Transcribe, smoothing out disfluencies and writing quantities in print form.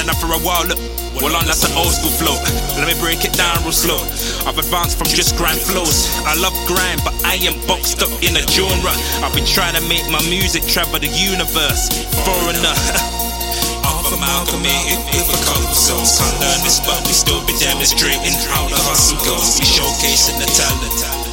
now for a while, look. Well on, that's an old school flow. Let me break it down real slow. I've advanced from just grind flows. I love grind, but I am boxed up in a genre. I've been trying to make my music travel the universe. Foreigner. I've amalgamated with a couple souls. Can't learn this, but we still be demonstrating how the hustle goes. We showcasing the talent.